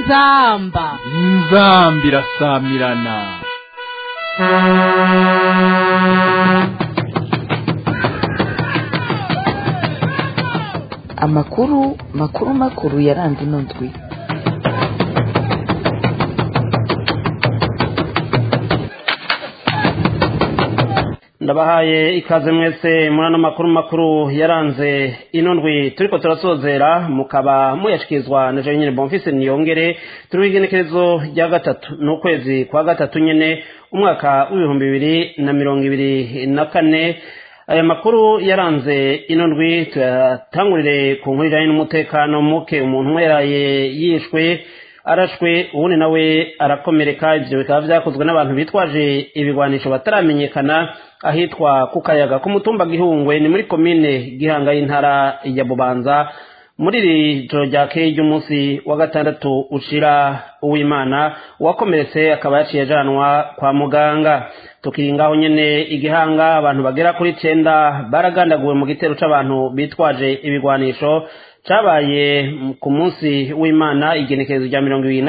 inzamba irasamirana. makuru yaranze ino ndwi. Ndabahaye ikaze mwese murano makuru yaranze ino ndwi turiko turasozera mukaba muyashikizwa na Jean Bonfils Niyongere. Turi igenekerezo rya gatatu n'ukwezi kwa gatatu nyene umwaka w'2024. Aya makuru yaranze ino ndwi tuyatangurire ku nkuru ijanye n'umutekano muke. Umuntu umwe yaraye yishwe arashwe, ubundi nawe arakomereka. Ivyo bikaba vyakozwe n'abantu bitwaje ibigwanisho bataramenyekana ahitwa ku Kayaga ku mutumba Gihungwe, ni muri komine Gihanga y'intara ya Bubanza, muri iri joro ryakeye ry'umunsi wa gatandatu ushira uw'Imana. Uwakomeretse akaba yaciye ajanwa kwa muganga. Tukiringaho nyene Igihanga, abantu bagera kuri 9 baragandaguwe mu gitero c'abantu bitwaje ibigwanisho cabaye ku munsi w'Imana igenekerezo rya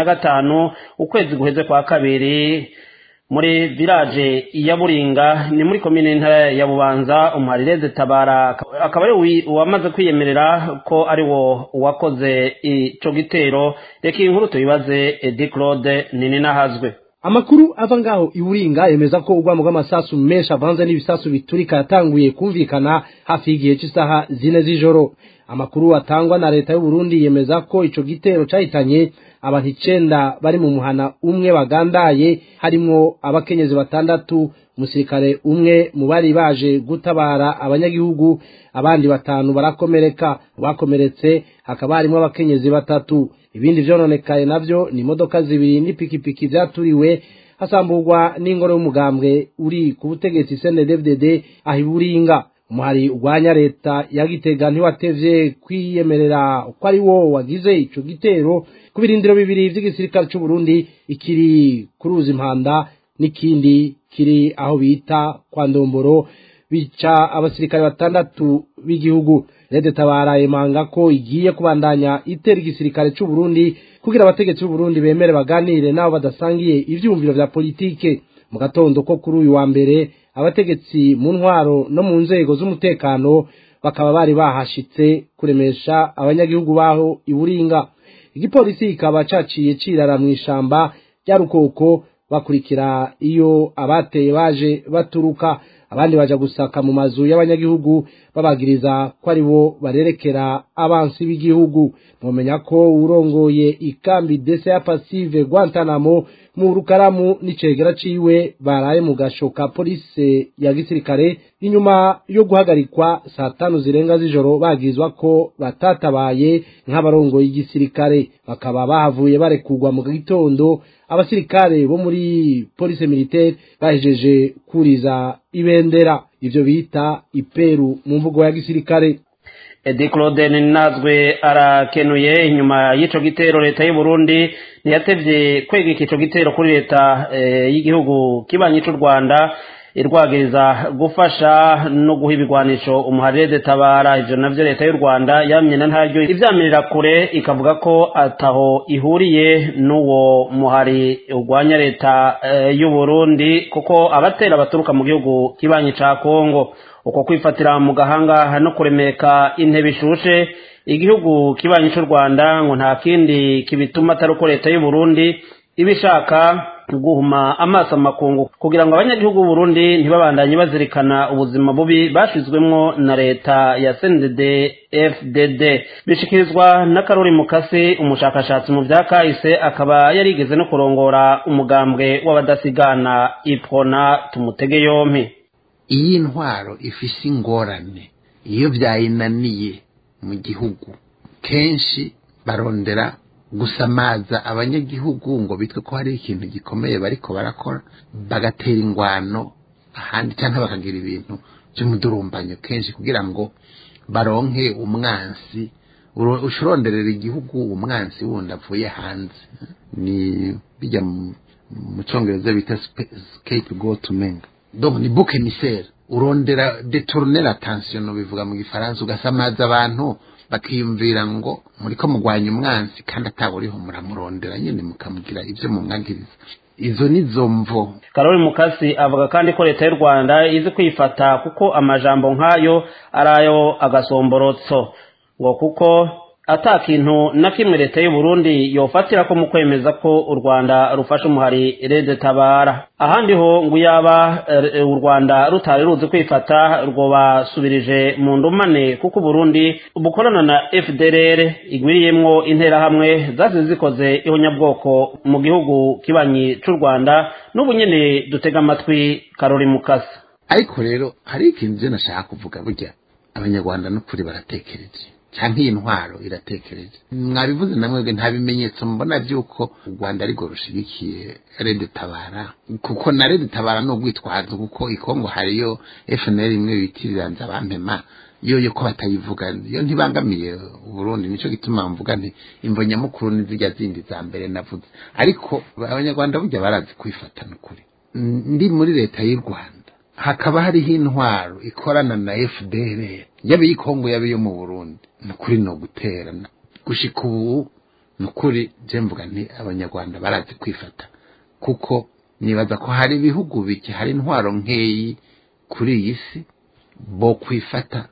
25 ukwezi guheze kwa kabiri muri village ya Buringa, ni muri komine intara ya Bubanza. Umuharireze Tabara akaba ari wamaze kwiyemerera ko ari wo wakoze ico gitero. Reka inkuru tuyibaze Edi Claude Nininahazwe. Amakuru ava ngaho iburinga yemeza ko ugwamo rw'amasasu menshi avanze n'ibisasu biturika yatanguye kumvikana hafi y'igihe cy'isaha 4 z'ijoro. Amakuru atangwa na leta y'u Burundi yemeza ko ico gitero cahitanye abantu 9 bari mu muhana umwe bagandaye, harimo abakenyezi 6, umusirikare umwe mu bari baje gutabara abanyagihugu, abandi 5 barakomereka. Bakomeretse hakaba harimo abakenyezi 3. Ibindi vyononekaye navyo ni imodoka 2 n'ipikipiki vyaturiwe hasamburwa n'ingoro y'umugambwe uri ku butegetsi CNDD-FDD ahiburinga. Umuhari ugwanya leta ya Gitega ntiwatevye kwiyemerera ko ari wo wagize ico gitero ku birindiro bibiri vy'igisirikare c'u Burundi, ikiri kuruza impanda n'ikindi kiri aho bita kwa Ndomboro, bica abasirikare 6 b'igihugu. Lede Tabara yemanga ko igiye kubandanya itera igisirikare c'u Burundi kugira abategetsi b'u Burundi bemere baganire nabo badasangiye ivyumviro vya politike. Mu gatondo ko kuri uyu wa mbere, abategetsi mu ntwaro no mu nzego z'umutekano bakaba bari bahashitse kuremesha abanyagihugu baho iburinga. Igipolisi ikaba caciye cirara mu ishamba rya Rukoko bakurikira iyo abateye baje baturuka, abandi baja gusaka mu mazu y'abanyagihugu babagiriza ko ari bo barerekera abansi b'igihugu. Mumenya ko urongoye ikambi DCA Passive Guantanamo mu Rukaramu n'icegera ciwe baraye mu gashoka police ya gisirikare inyuma yo guhagarikwa saa 5 zirenga z'ijoro bagizwa ko batatabaye nk'abarongoye igisirikare. Bakaba bahavuye barekugwa mu gitondo. Abasirikare bo muri police militaire bahejeje kuriza ibendera, ivyo bita iperu mu mvugo ya gisirikare. Edi Claude Ninazwe arakenuye. Inyuma y'ico gitero leta y'u Burundi ntiyatevye kwegeka ico gitero kuri leta y'igihugu kibanyi c'u Rwanda irwagiriza gufasha no guha ibigwanisho umuharire Tabara. Ivyo navyo leta y'u Rwanda yamye na ntaryo ivyamirira kure, ikavuga ko ataho ihuriye n'uwo muhari urwanya leta y'u Burundi, kuko abatera baturuka mu gihugu kibanyi ca Kongo. Uko kwifatira mu gahanga no kuremeka intebe ishushe igihugu kibanyi c'u Rwanda ngo nta kindi kibituma atari uko leta y'u Burundi ibishaka guhuma amaso makungu kugira ngo abanyagihugu b'u Burundi ntibabandanye bazirikana ubuzima bubi bashizwemwo na leta ya CNDD-FDD. Bishikirizwa na Karori Mukase, umushakashatsi mu vyakahise, akaba yarigeze no kurongora umugambwe w'abadasigana Iprona. Tumutege yompi. Iyi ntwaro ifise ingorane iyo vyayinaniye mu gihugu, kenshi barondera gusamaza abanyagihugu ngo bitwe ko hari ikintu gikomeye bariko barakora, bagatera ingwano ahandi cyangwa bakagira ibintu by'umudurumbanyo kenshi kugira ngo baronke umwansi ushuronderera igihugu umwansi wundi avuye hanze. Ni bijya mu Congereza bita scapegoat menga. Donc ni bouc émissaire urondera détourner l'attention no bivuga mu Gifaransa, ugasamaza abantu bakiyumvira ngo muriko mugwanya umwansi kandi ataburiho muramurondera nyene mukamugira ivyo mumwagiriza. Izo nizo mvo. Karoli Mukasi avuga kandi ko leta y'u Rwanda izi kwifata kuko amajambo nk'ayo arayo agasomborotso ngo kuko ata kintu na kimwe leta y'u Burundi yofatira ko mu kwemeza ko u Rwanda rufasha umuhari Rede Tabara. Ahandi ho ngo yaba u Rwanda rutari ruzi kwifata rwo basubirije mu ndumane kuko Burundi bukorana na FDLR igwiriyemwo intera hamwe zazikoze ihonyabwoko mu gihugu kibanyi c'u Rwanda n'ubunyene dutega amatwi Karoli Mukasi. Ariko rero hari ikintu je nashaka kuvuga burya abanyarwanda n'ukuri baratekereje cyangwa iyi ntwaro iratekereje. Mwabivuze namwebwe nta bimenyetso mbona by'uko u Rwanda ariko rushigikiye Rede Tabara, kuko na Rede Tabara no gwitwaza kuko ikongo hariyo FNL imwe bitiriranza bampema yo ko batayivuga yo ntibangamiye Burundi. Nico gituma mvuga nti imvonya mukuru nizijya zindi za mbere navuze. Ariko abanyarwanda burya barazi kwifatana ukuri. Ndi muri leta y'u Rwanda hakaba hariho intwaro ikorana na FDLR yabe ikongo yabe yo mu Burundi, nukuri no guterana gushika ubu. Nukuri je mvuga nti abanyarwanda barazi kwifata kuko nibaza ko hari ibihugu bike hari intwaro nkeyi kuri iyi si bo kwifata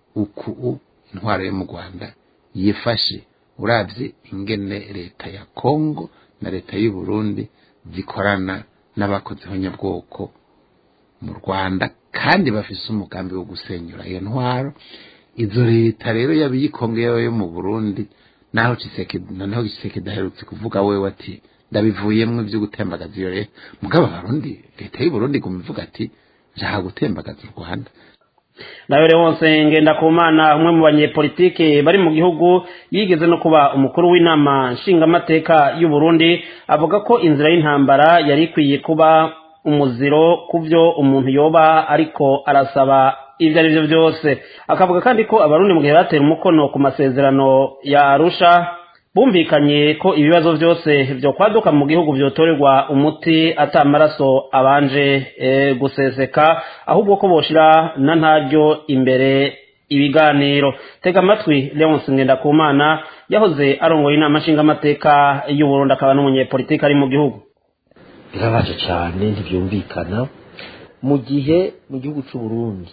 uku intwaro yo mu Rwanda yifashe. Uravye ingene leta ya Kongo na leta y'u Burundi zikorana n'abakozi honyabwoko mu Rwanda kandi bafise umugambi wo gusenyura iyo ntwaro. Izo leta rero yabiyikongo yo mu Burundi naho Tshisekedi daherutse kuvuga wewe ati ndabivuyemwe byo gutembagaza iyo leta. Mugabo Barundi leta y'u Burundi gumivuga ati jaha gutembagaza u Rwanda. Nayo Leonce Ngendakumana umwe mu banyepolitike bari mu gihugu yigeze no kuba umukuru w'inama nshingamateka y'u Burundi avuga ko inzira y'intambara yari ikwiye kuba umuziro kuvyo umuntu yoba ariko arasaba ivyo ari byo byose. Akavuga kandi ko abarundi mu gihe batera umukono ku masezerano ya Arusha bumvikanye ko ibibazo byose byo kwaduka mu gihugu byotorerwa umuti atamaraso abanje guseseka, ahubwo ko boshira na ntaryo imbere ibiganiro. Tega amatwi Leonce Ngendakumana yahoze arongoye inama nshingamateka y'u Burundi akaba n'umunyepolitike ari mu gihugu. Birabaje cyane ntibyumvikana mu gihe mu gihugu cy'u Burundi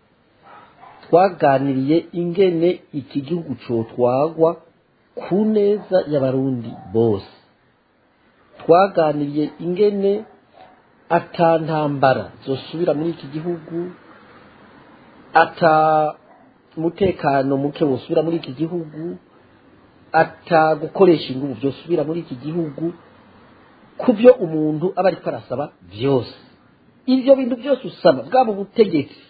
twaganiriye ingene iki gihugu cotwagwa ku neza y'abarundi bose. Twaganiriye ingene atantambara zosubira muri iki gihugu, ata mutekano muke wosubira muri iki gihugu, ata gukoresha ingufu byosubira muri iki gihugu, kubyo umuntu aba ariko arasaba byose. Ivyo bintu byose usaba bwaba ubutegetsi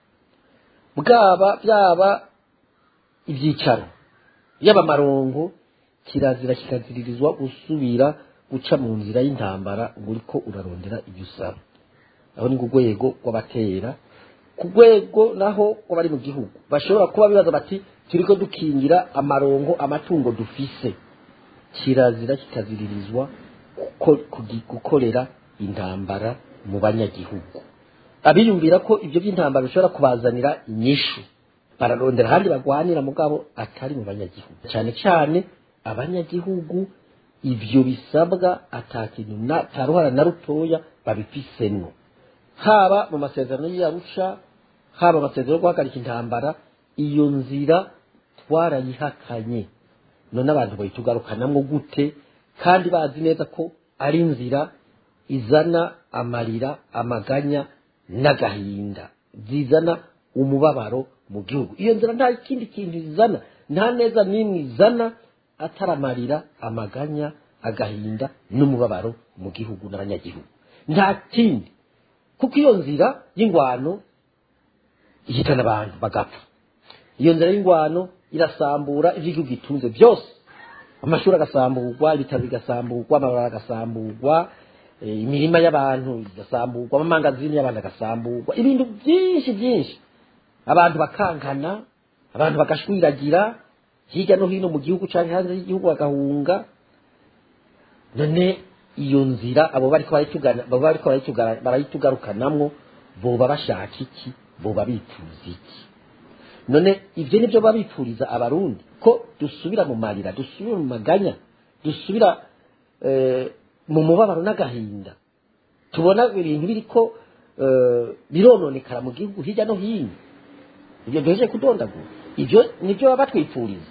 bwaba byaba ivyicaro yaba marongo kirazira kikaziririzwa gusubira guca mu nzira y'intambara uriko urarondera ibyo usaba. Aho ni kugwego rw'abatera, kugwego naho bari mu gihugu bashobora kuba bibaza bati turiko dukingira amarongo amatungo dufise. Kirazira kikaziririzwa gukorera intambara mu banyagihugu. Abiyumvira ko ibyo by'intambara bishobora kubazanira inyishu bararondera handi bagwanira mugabo atari mu banyagihugu, cyane cyane abanyagihugu ivyo bisabwa atakintu na taruhara na rutoya babifiseno. Haba mu masezerano y'Arusha, haba amasezerano yo guhagarika intambara, iyo nzira twarayihakanye. None abantu bayitugarukanamwo gute kandi bazi neza ko ari inzira izana amarira, amaganya n'agahinda, zizana umubabaro mu gihugu. Iyo nzira nta kindi kintu izana, nta neza n'imwe izana ataramarira, amaganya, agahinda n'umubabaro mu gihugu n'abanyagihugu. Nta kindi, kuko iyo nzira y'ingwano ihitana abantu bagapfa. Iyo nzira y'ingwano irasambura ivy'igihugu gitunze byose. Amashuri agasamburwa, ibitaro bigasamburwa, amabarabara agasamburwa, imirima y'abantu igasamburwa, amamangazini y'abantu agasamburwa, ibintu byinshi byinshi. Abantu bakankana, abantu bagashwiragira hirya no hino mu gihugu cyangwa hanze y'igihugu bagahunga. None iyo nzira abo bariko barayitugarukanamwo boba bashaka iki, boba bifuza iki? none ivyo nivyo babipfuriza abarundi ko dusubira mu marira dusubira mu maganya dusubira mu mubabaro n'agahinda tubona ibintu biriko birononekara mu gihugu hirya no hino ibyo duheje kudondagura ibyo nibyo baba batwipfuriza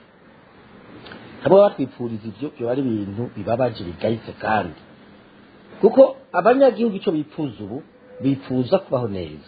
abo batwipfuriza ibyo byo ari ibintu bibabaje bigayitse kandi kuko abanyagihugu icyo bipfuza ubu bipfuza kubaho neza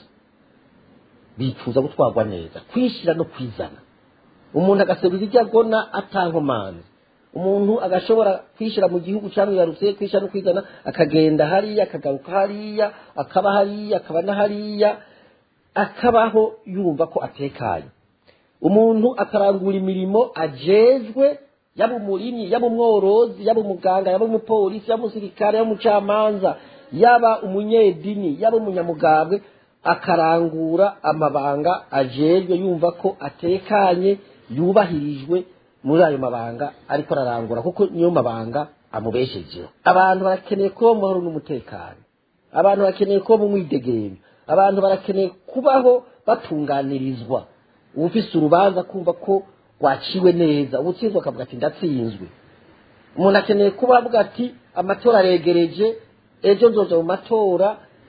bipfuza gutwarwa neza kwishira no kwizana umuntu agaseruza ibyo agona atankomanzi umuntu agashobora kwishira mu gihugu cyangwa yarutse kwishira no kwizana akagenda hariya akagaruka hariya akaba hariya akaba na hariya akabaho yumva ko atekanye umuntu akarangura imirimo ajejwe yaba umurimyi yaba umworozi yaba umuganga yaba umupolisi yaba umusirikare yaba umucamanza yaba umunyedini yaba umunyamugambwe akarangura amabanga ajejwe yumva ko atekanye yubahirijwe muri ayo mabanga ariko ararangura kuko niyo mabanga amubeshejeho abantu barakeneye kuba mu mahoro n'umutekano abantu bakeneye kuba mu mwidegembe abantu barakeneye kubaho batunganirizwa ufise urubanza kumva ko waciwe neza ubutsinzwe akavuga ati ndatsinzwe umuntu akeneye kuba avuga ati amatora aregereje ejo nzoja mu matora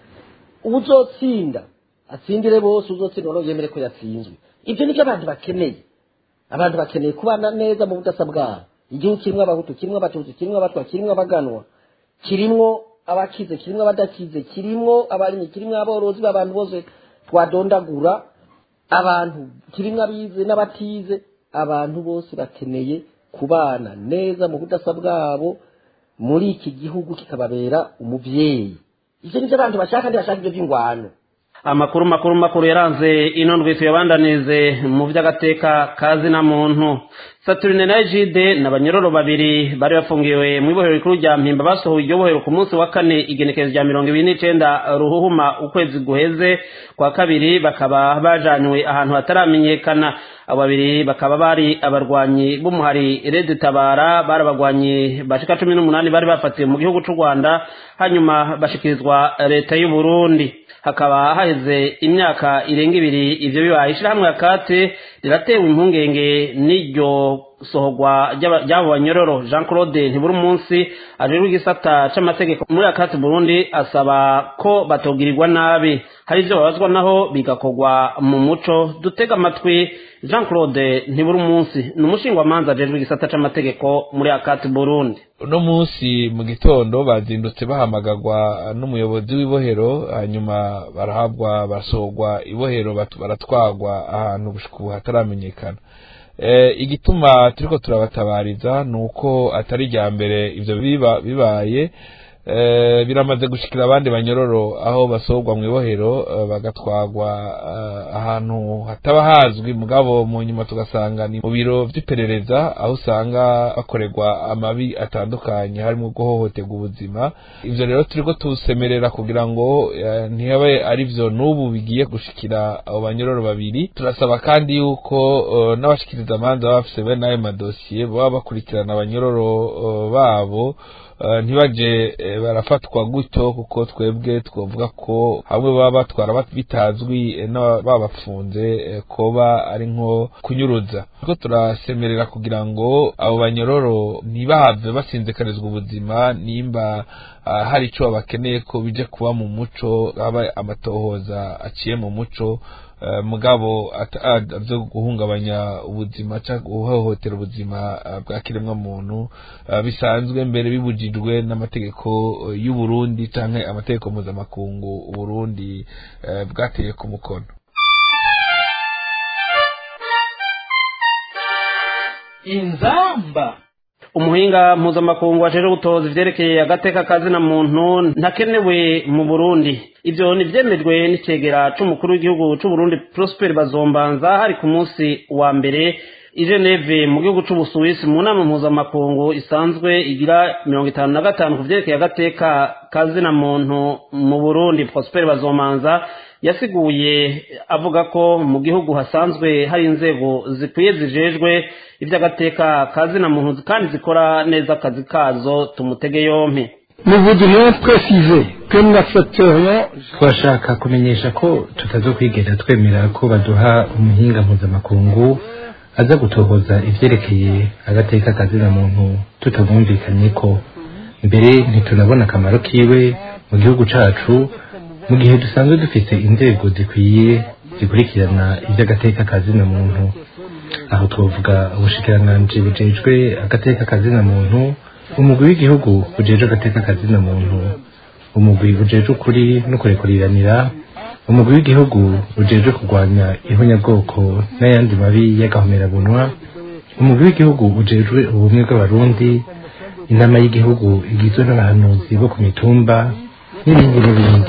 uzotsinda atsindire bose uzotsinda no yemere ko yatsinzwe ibyo nibyo abantu bakeneye abantu bakeneye kubana neza mu budasa bwabo igihugu kimwe abahutu kimwe abatutsi kimwe abatwa kimwe abaganwa kirimwo abakize kirimwo abadakize kirimwo abarimyi kirimwo aborozi b'abantu bose twadondagura abantu kirimwo abize n'abatize abantu bose bakeneye kubana neza mu budasa bwabo muri iki gihugu kikababera umuvyeyi ivyo nivyo abantu bashaka ndi bashaka ibyo by'ingwano amakuru yaranze ino ndwi tuyabandanize mu vy'agateka kazi na muntu Saturine na Egide n'abanyororo babiri bari bafungiwe mu ibohero rikuru rya Mpimba basohoye iryo bohero ku munsi wa kane igenekerezo rya 29 ruhuhuma ukwezi guheze kwa kabiri bakaba bajanywe ahantu hataramenyekana abo babiri bakaba bari abarwanyi b'umuhari Red Tabara barabagwanyi bashika 18 bari bafatiwe mu gihugu cy'u Rwanda hanyuma bashikirizwa leta y'u Burundi hakaba haheze imyaka irenga ibiri ivyo bibaye ishirahamwe akate riratewe impungenge n'iryo sohogwa ry'abo banyororo Jean Claude ntiburi munsi ajejwe igisata c'amategeko muri akate Burundi asaba ko batogirirwa nabi hari ivyo babazwa naho bigakorwa mu muco dutega amatwi Jean Claude ntiburi munsi n'umushinga manza ajejwe igisata c'amategeko muri akate Burundi uno munsi mu gitondo bazindutse bahamagagwa n'umuyobozi w'ibohero hanyuma barahabwa basohogwa ibohero baratwagwa ahantu gushika hataramenyekana igituma turiko turabatabariza nuko atari rya mbere ivyo bibaye biramaze gushikira abandi banyororo aho basohogwa mu ibohero bagatwagwa ahantu hataba hazwi mugabo mu nyuma tugasanga ni mu biro vy'iperereza aho usanga bakorerwa amabi atandukanye harimo guhohoterwa ubuzima ivyo rero turiko tusemerera kugira ngo ntihabe ari vyo n'ubu bigiye gushikira abo banyororo babiri turasaba kandi yuko n'abashikiriza amanza bafise bene ayo madosiye baba bakurikirana abanyororo babo ntibaje barafatwa gutyo kuko twebwe twovuga ko hamwe baba batwara bitazwi babafunze koba ari nko kunyuruza kuko turasemerera kugira ngo abo banyororo ntibahave basinzekarizwa ubuzima nimba hari ico bakeneye ko bije kuba mu muco aba amatohoza aciye mu muco mugabo byo guhungabanya ubuzima cyangwa guhohotera ubuzima bwa kiremwa muntu bisanzwe mbere bibujijwe n'amategeko y'u Burundi cyangwa amategeko mpuzamakungu u Burundi bwateye ku mukono. Inzamba umuhinga mpuzamakungu wajeje gutoza ivyerekeye agateka kazi na muntu ntakenewe mu Burundi ivyo nivyemejwe n'icegera c'umukuru w'igihugu c'u Burundi Prosper Bazombanza hari ku munsi wa mbere i Geneve mu gihugu c'Ubusuwisi mu nama mpuzamakungu isanzwe igira 55 ku vyerekeye agateka kazi na muntu mu Burundi. Prosper Bazombanza yasiguye avuga ko mu gihugu hasanzwe hari inzego zikwiye zijejwe ivy'agateka kazi na muntu kandi zikora neza akazi kazo tumutege yompi. Nous voudrions préciser que nous accepterions twashaka kumenyesha ko tutazokwigera twemera ko baduha umuhinga mpuzamakungu aza gutohoza ivyerekeye agateka kazina muntu tutabumvikanye ko mbere ntitunabona akamaro kiwe mu gihugu cacu mu gihe dusanzwe dufise inzego zikwiye zikurikirana ivy'agateka kazina muntu aho twovuga ubushikiranganji bujejwe agateka kazina muntu umugwi w'igihugu ujejwe agateka kazina muntu umugwi ujejwe ukuri no kurekuriranira umugwi w'igihugu ujejwe kurwanya ihonyabwoko n'ayandi mabi y'agahomerabunwa umugwi w'igihugu ujejwe ubumwe bw'abarundi inama y'igihugu igizwe n'abahanuzi bo ku mitumba n'ibindi n'ibindi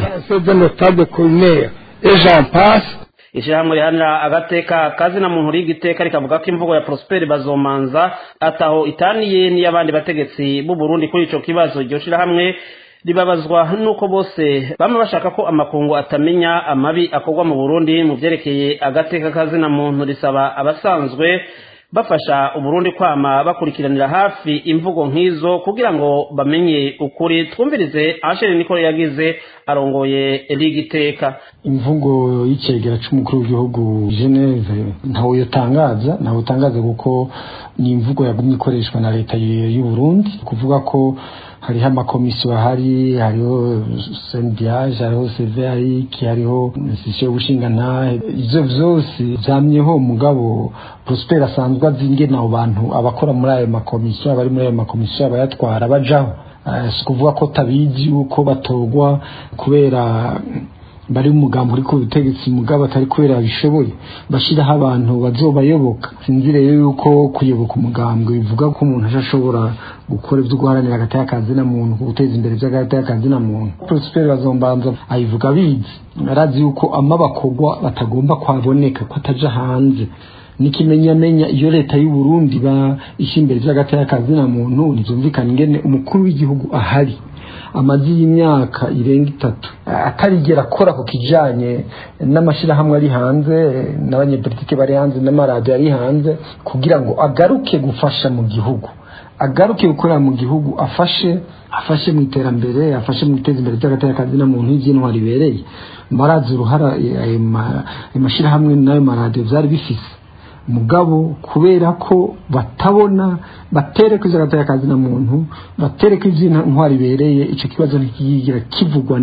ishyirahamwe rihanira agateka kazina muntu rigiteka rikavuga ko imvugo ya Prosper Bazomanza ataho itaniye n'iy'abandi bategetsi b'u Burundi kuri ico kibazo. Iryo shirahamwe ribabazwa nuko bose bamwe bashaka ko amakungu atamenya amabi akorwa mu Burundi mu vyerekeye agateka kazina muntu. Risaba abasanzwe bafasha Uburundi kwama bakurikiranira hafi imvugo nk'izo kugira ngo bamenye ukuri. Twumvirize Angel Nicole yagize arongoye rigiteka. Imvugo y'icegera c'umukuru w'igihugu Geneve ntawe yotangaza kuko ni imvugo yagumye ikoreshwa na leta y'u Burundi kuvuga ko hariho amakomisiyo hariho sendiage hariho CVI hariho institution y'ubushingana ivyo vyose vyamyeho mugabo Prosper asanzwe azinge na abantu abakora muri ayo makomisiyo abari muri ayo makomisiyo abayatwara bajaho kuvuga ko tabizi uko batogwa kubera bari umugambo uri ku butegetsi mugabo atari kubera bishoboye bashiraho abantu bazobayoboka. Sinzire yuko kuyoboka umugambo bivuga ko umuntu ashobora gukora ibyo guharanira agateka kazina muntu guteza imbere by'agateka kazina muntu. Prosper Bazombanza ayivuga bizi arazi yuko amabakogwa batagomba kwaboneka ko ataja hanze nikimenyamenya iyo leta y'u Burundi ba ishimbere by'agateka kazina muntu nizumvikana ingene umukuru w'igihugu ahari amazi y'imyaka irenga 3 atarigera akora ku kijanye n'amashirahamwe ari hanze n'abanyepolitike bari hanze n'amaradiyo ari hanze kugira ngo agaruke gufasha mu gihugu agaruke gukora mu gihugu afashe mu iterambere afashe mu guteza imbere by'agateka kazina muntu y'intwari bereye marazi uruhara amashirahamwe n'ayo maradiyo byari bifise mugabo kubera ko batabona batereka izagataya kazi na muntu batereka izina ntwari bereye ico kibazo ntikigira kivugwa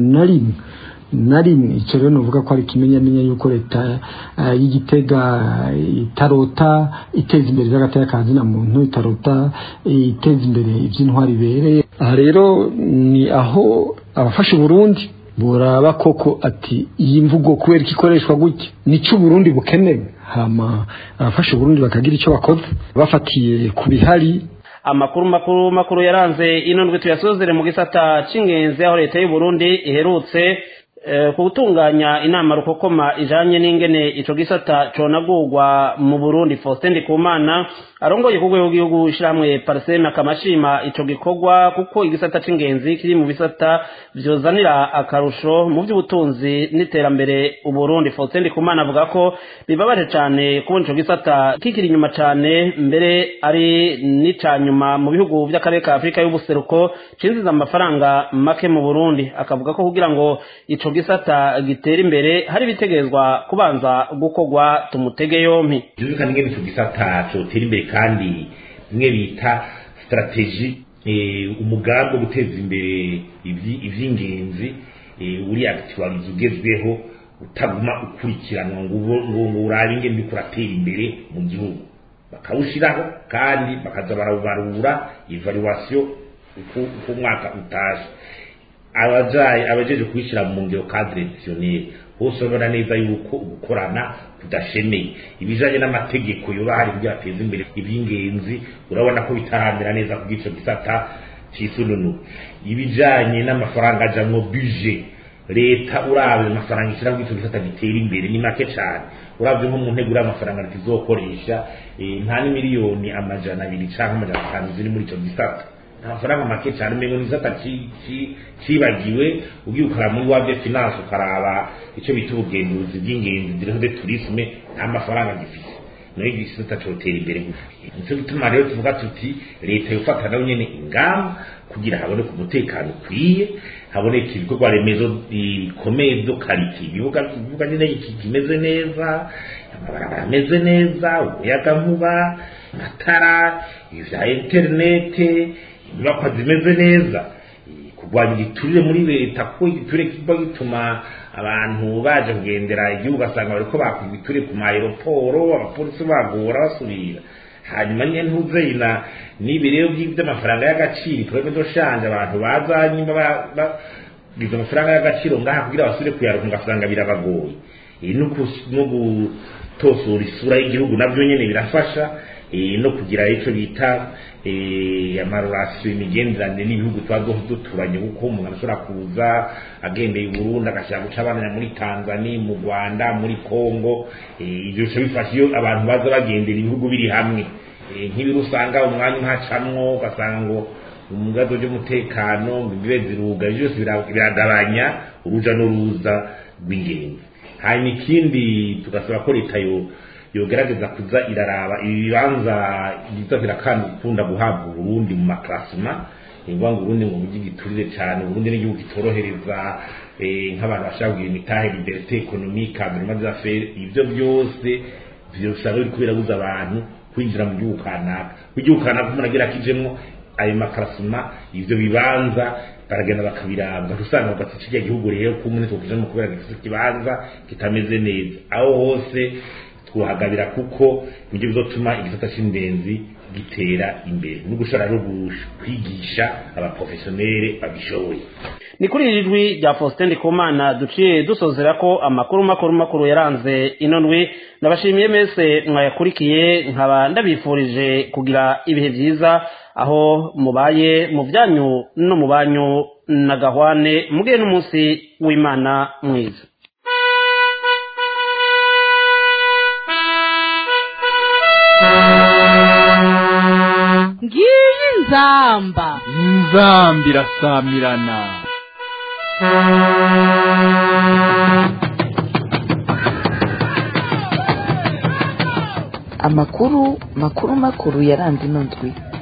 na rimwe ico rero novuga ko ari kimenyamenya yuko leta y'Igitega itarota iteza imbere izagataya kazi na muntu itarota iteza imbere ivy'intwari bereye. Aha rero ni aho abafasha Burundi boraba koko ati iyi mvugo kubera ikoreshwa gutya nico Burundi bukeneye hama abafasha Burundi bakagira ico bakoze bafatiye ku bihari. Amakuru yaranze ino ndwi tuyasozere mu gisata c'ingenzi aho leta y'u Burundi iherutse kutunganya inama rukokoma ijanye n'ingene ico gisata conagurwa mu Burundi. Faustin Ndikumana arongoye ku rwego rw'igihugu ishiramwe Parsema kamashima ico gikorwa kuko igisata c'ingenzi kiri mu bisata vyozanira akarusho mu by'ubutunzi n'iterambere u Burundi. Faustin Ndikumana avuga ko bibabaje cyane kubona ico gisata kikiri nyuma cyane mbere ari n'icanyuma mu bihugu by'akarere ka Afrika y'ubuseruko cinziza amafaranga make mu Burundi. Akavuga ko kugira ngo ico gisata gitera imbere hari bitegezwa kubanza gukogwa tumutege yompi. Byumvikana ingene ico gisata cotera imbere kandi imwe bita strategy umugambi wo guteza imbere ivy'ingenzi uri actualize ugezweho utaguma ukurikiranwa ngo urabe ingene bikuratera imbere mu gihugu bakawushiraho kandi bakaza barabarura evaluation uko mwaka utashe abajeje kwishira mu ngiro cadre dictionnaire bose babona neza yuko ugukorana kudashemeye ibijanye n'amategeko yobahari kugira ateze imbere iby'ingenzi urabona ko bitaramera neza ku gico gisata cisununu ibijanye n'amafaranga ajamwo budget leta urabe amafaranga ishira ku gico gisata gitera imbere ni make cyane uravye nko mu ntegura amafaranga tizokoresha nta ni miliyoni amajana 2 canke amajana 5 ziri muri ico gisata amafaranga make cyane mengo nizata cibagiwe ugiye ukara muri wabye finance ukaraba ico bita ubugenduzi bw'ingenzi direct de tourisme nta mafaranga gifise nayo igisata cyotera imbere nicyo gituma rero tuvuga tuti leta yofata nayo nyene ingamba kugira haboneke umutekano ukwiye haboneke ibikorwa remezo bikomeye byo kariti bivuga nyine iki kimeze neza amabarabara ameze neza umuyagankuba amatara ivya interinete inyubakwa zimeze neza kurwanya igiturire muri leta ko igiturire kiba gituma abantu baje kugendera igihugu asanga bariko bakwa igiturire ku maeroporo abapolisi bagora basubira hanyuma nyine ntuzeyina n'ibireo by'amafaranga y'agaciro problème do shanje abantu baza nyuma bizo amafaranga y'agaciro ngaha kugira basubire kuyaronka ugasanga birabagoye no gutosura isura y'igihugu nabyo nyene birafasha no kugira ico bita amarorasiyo imigenderanire n'ibihugu twazo duturanye kuko umuntu ashobora kuza agendeye Burundi agashaka guca abana muri Tanzania mu Rwanda muri Kongo ibyo cyo bifasha iyo abantu baza bagendera ibihugu biri hamwe nk'ibirusanga umwanya ntacamwo ugasanga ngo umugazo by'umutekano bibe ziruga byose biragabanya uruja n'uruza rw'ingenzi hanyuma ikindi tugasaba ko leta yogerageza kuza iraraba ibibanza bizafira kandi ukunda guhabwa Burundi mu maklasima ngo Burundi ngo bugi giturire cyane Burundi n'igihugu kitorohereza nk'abantu bashaka imitahe liberté économique environnement des affaires ibyo byose byosaba biri kubirabuza abantu kwinjira mu gihugu kanaka umuntu agira kijemwo ayo maklasima ivyo bibanza baragenda bakabiranga usanga bagati kijya gihugu rero ko umuntu tukijemo kubera gifite kibanza kitameze neza aho hose twahagabira kuko nibyo bizotuma igisata cy'indenzi gitera imbere no gushara no kwigisha abaprofessionnels babishoboye ni kuri ijwi rya Faustin Ndikumana duciye dusozera ko amakuru yaranze inondwe nabashimiye mese mwayakurikiye nkaba ndabifurije kugira ibihe byiza aho mubaye mu byanyu no mu banyu na gahwane mugiye n'umunsi w'Imana mwiza ngiyi nzamba irasamirana amakuru makuru yaranze ino ndwi